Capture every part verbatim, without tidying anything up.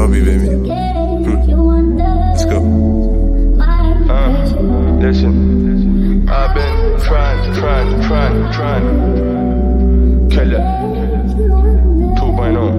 hobby, baby. Hmm. Let's go. Uh, listen, I've been trying, trying, trying, trying. Killer two point oh.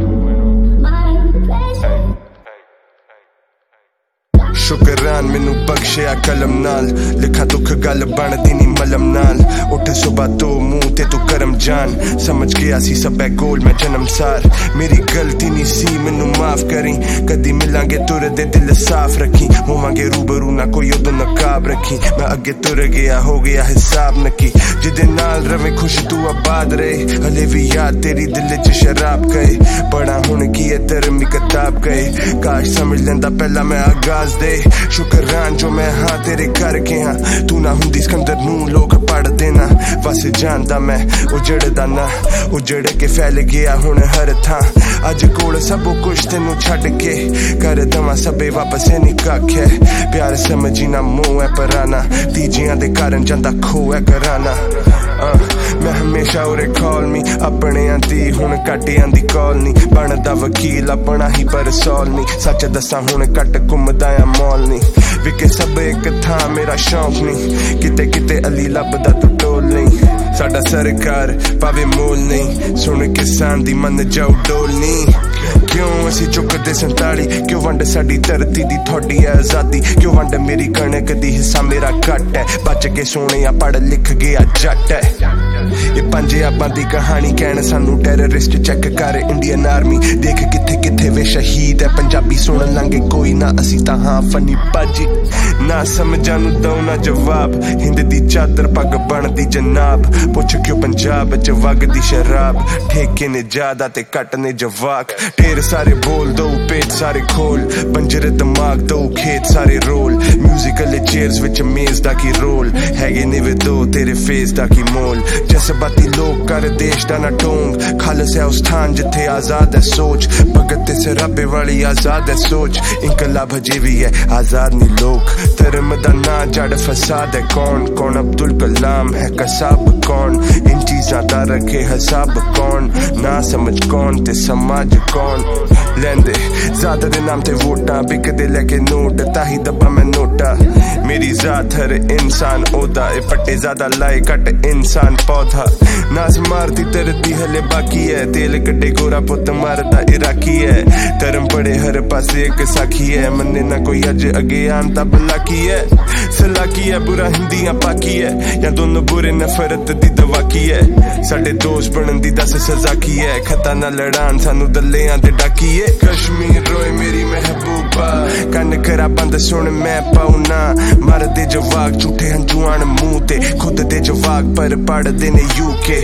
शुकरान मैनू बख्शिया कलम नाल लिखा दुख गल बनदी नी मलम नाल उठ सुबह तो मुंह ते तू करम जान समझ गया सी सब है गोल मैं जन्म सार मेरी गलती नहीं सी मैनू माफ करी कदी मिलांगे तुर दे दिल साफ रखी होवांगे रूबरू ना कोई उदो नकाब रखी मैं अगे तुर गया हो गया हिसाब नकी जिदे नाल रवे खुश तू आबाद रहे हले भी याद तेरी दिल च शराब गए पढ़ा हुण की है धर्मी किताब गए काश समझ लेंदा पहला मैं आगाज दे शुकरान जो मैं हाँ तेरे करके हाँ तू ना हुंदी सिकंदर नू लोग पढ़ देना बस जानदा मैं उजड़दा ना उजड़ के फैल गया हुण हर थां अज कोल सब कुछ तेनू छड्ड के कर दवां सबे वापस नहीं कख है प्यार समझी ना मोह है पराना तीजियां दे कारण जांदा खो है कराना Uh, मैं हमेशा उरे कॉल मी अपने आंदी हुण घट आंदी कॉल नी बनदा वकील अपना ही पर सॉल नी सच दसा हुण घट घुमदा आ मॉल नी विके सब एक था मेरा शौक नी किते किते अली लभदा तू टोल नहीं साडा सरकार पावे मोल नहीं सुन किसान दी मन जाओ डोल नहीं क्यों असी चुकदे संताली क्यों वंड साडी धरती दी थोड़ी है आजादी क्यों वंड मेरी कणक दी हिस्सा मेरा घट है बच के सोने पढ़ लिख गया जट है ये पंजाबां दी कहानी कहण सानू टेररिस्ट चेक कर इंडियन आर्मी देख किथे किथे वे शहीद है पंजाबी सुन लांगे कोई ना असी तां हां फनी बाजी ना समझां नू दो ना जवाब हिंद दी चादर पग बनदी जनाब पुछ क्यों पंजाब च वगदी शराब ठेके ने ज्यादा ते घट ने जवाक ढेर सारे बोल दो पेट सारे खोल पंजरे दिमाग दो खेत सारे रोल म्यूजिकल चेयर्स विच मेज दा की रोल हैगे ने वे दो तेरे फेस दा की मोल जज्बाती लोग कर देश दा ना ढोंग खालस है उस स्थान जिथे आजाद है सोच भगत ते सराबे वाली आजाद है सोच इनकलाब हजे भी है आजाद नी लोग धर्म दा ना जड़ फसाद है कौन कौन अब्दुल कलाम है कसाब कौन इन चीज़ां दा रखे हिसाब कौन ना समझ कौन ते समाज कौन लेंदे ज़ात दे नाम ते वोटां बिकदे लेके नोट ताही दबा मैं नोटा मेरी ज़ात हर इंसान ओदा ए पट्टे ज़्यादा लाए कट इंसान पौधा नास मारती धरती हले बाकी है तेल कड्डे गोरा पुत मारदा इराकी है धर्म पड़े हर पासे एक साखी है मन्ने ना कोई अज अगे आंदा बलाकी है सलाकी है बुरा हिंदियां पाकी है या दोनों बुरे नफरत दी दवा की है साडे दोस्त बनन दी दस सजा की है खता ना लड़ान सानू दलेयां दे डाकी है कश्मीर रोए मेरी महबूबा कन करा बंद सुन मैं पाउना मर दे जवाक झूठे हंजुआन मुंह ते खुद दे जवाक पर पढ़ देने यूके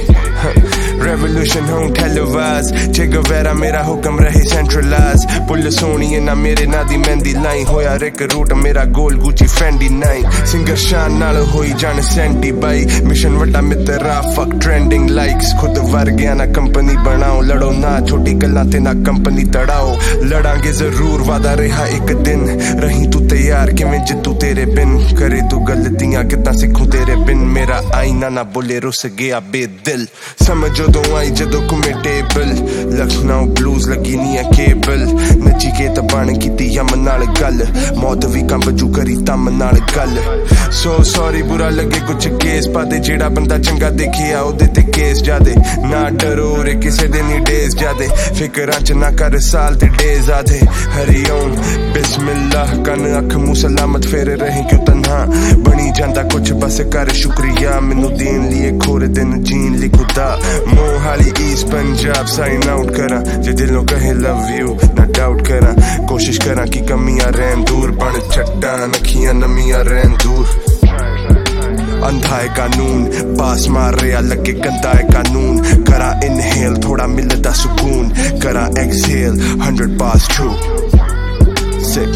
रेवोल्यूशन हूं टेलीवाइज चे गवेरा मेरा हुक्म रहे सेंट्रलाइज पुलिस होनी है ना मेरे ना दी मेहंदी लाई होया रिक रूट मेरा goal Gucci Fendi nine singer Shaan नाल होई जान सेंटी बाई मिशन वड्डा मित्रा फक ट्रेंडिंग लाइक्स खुद वर गया ना कंपनी बनाओ लड़ो ना छोटी गल्लां ते ना कंपनी तड़ाओ लड़ांगे जरूर वादा रहा एक दिन रही तू तैयार किवें जितू तेरे बिन करे तू गलतियां कितना सिखूं तेरे बिन मेरा आईना ना बोले रुस गया बेदिल समझ जदों आई जदों घुमे टेबल लखनऊ ब्लूज लगी नी है केबल नची के तबन कीती यम नाल गल मौत भी कंब जू करी तम नाल गल सो सॉरी बुरा लगे कुछ केस पादे जेड़ा बंदा चंगा देखिया ओदे ते केस जादे ना डरो रे किसे दे नी डेज जादे फिकरां च ना कर साल ते डेज आधे हरिओम बिस्मिल्लाह कन अख मुंह सलामत फेरे रहे क्यों तन्हा बनी जांदा कुछ बस कर शुक्रिया मैनू देन लिए खोर दिन जीन ली खुदा Mohali east Punjab sign out करा जे दिलों कहे लव यू ना डाउट करा कोशिश करा कि कमियां रहन दूर बन चट्टान अखियां नमियां रहन दूर अंधा है कानून पास मार रहा लगे गंदा है कानून करा इनहेल थोड़ा मिलता सुकून करा exhale hundred pass true sick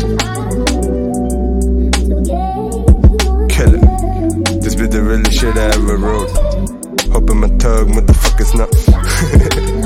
killer this be the realest shit I ever wrote hoping my thug motherfuckers not